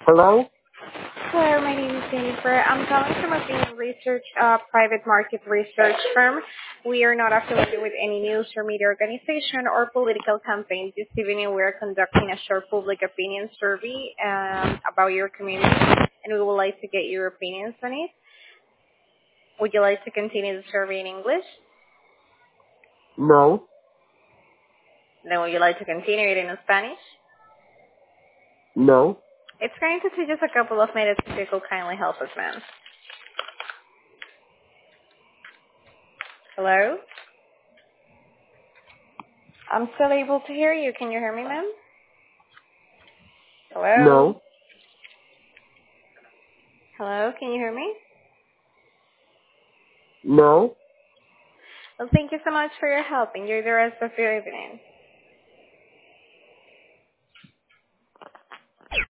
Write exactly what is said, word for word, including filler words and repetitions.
Hello? Hello, my name is Jennifer. I'm calling from a Opinion Research, uh, private market research firm. We are not affiliated with any news or media organization or political campaign. This evening we are conducting a short public opinion survey um, about your community, and we would like to get your opinions on it. Would you like to continue the survey in English? No. Then would you like to continue it in Spanish? No. It's going to take just a couple of minutes if you could kindly help us, ma'am. Hello? I'm still able to hear you. Can you hear me, ma'am? Hello? No. Hello, can you hear me? No. Well, thank you so much for your help. Enjoy the rest of your evening.